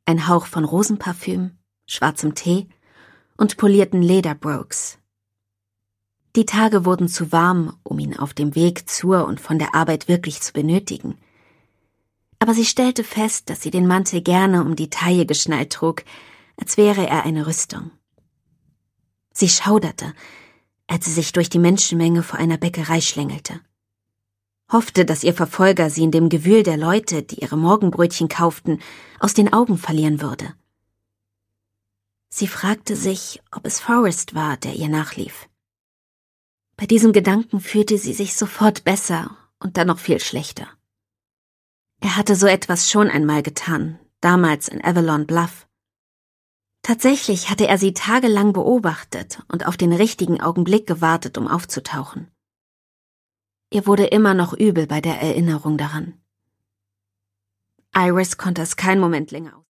ein Hauch von Rosenparfüm, schwarzem Tee und polierten Lederbrogues. Die Tage wurden zu warm, um ihn auf dem Weg zur und von der Arbeit wirklich zu benötigen. Aber sie stellte fest, dass sie den Mantel gerne um die Taille geschnallt trug, als wäre er eine Rüstung. Sie schauderte, als sie sich durch die Menschenmenge vor einer Bäckerei schlängelte. Hoffte, dass ihr Verfolger sie in dem Gewühl der Leute, die ihre Morgenbrötchen kauften, aus den Augen verlieren würde. Sie fragte sich, ob es Forrest war, der ihr nachlief. Bei diesem Gedanken fühlte sie sich sofort besser und dann noch viel schlechter. Er hatte so etwas schon einmal getan, damals in Avalon Bluff. Tatsächlich hatte er sie tagelang beobachtet und auf den richtigen Augenblick gewartet, um aufzutauchen. Ihr wurde immer noch übel bei der Erinnerung daran. Iris konnte es keinen Moment länger aus.